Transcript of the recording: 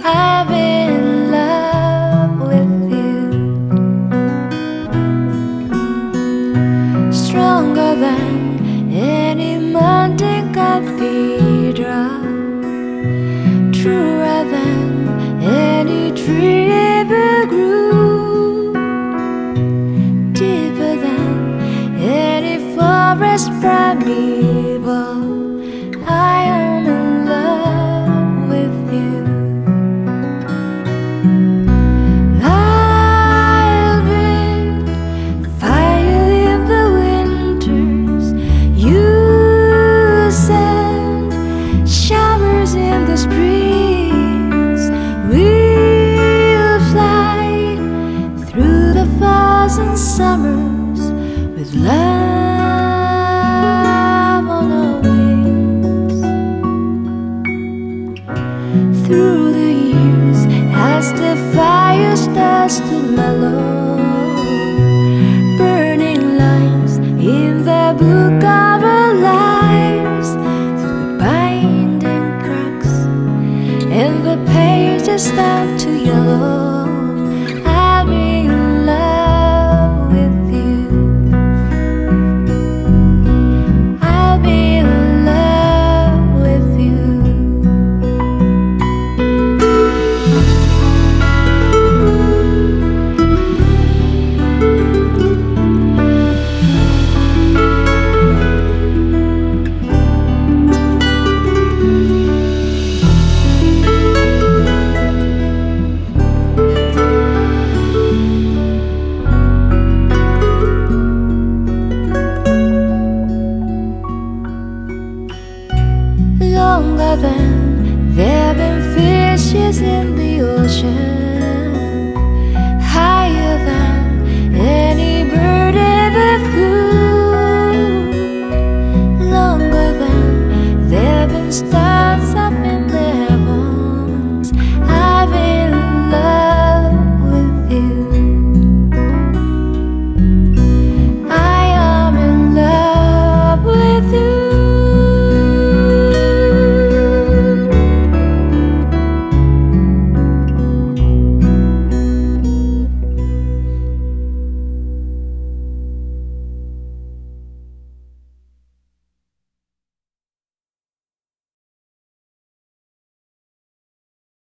I'm in love with you, stronger than any mountain cathedral, truer than any tree ever grew, deeper than any forest primeval. I am in love with you. I'll bring fire in the winters, you send showers in the springs. We'll fly through the falls and summers with love on our wings. Through the years, as the fire starts to mellow, burning lines in the book of our lives, through the binding cracks and the pages start to yellow. I'm in love with you. I'll be in love with you. Longer than there've been fishes in the ocean, higher than any bird ever flew, longer than there've been stars up in the heavens.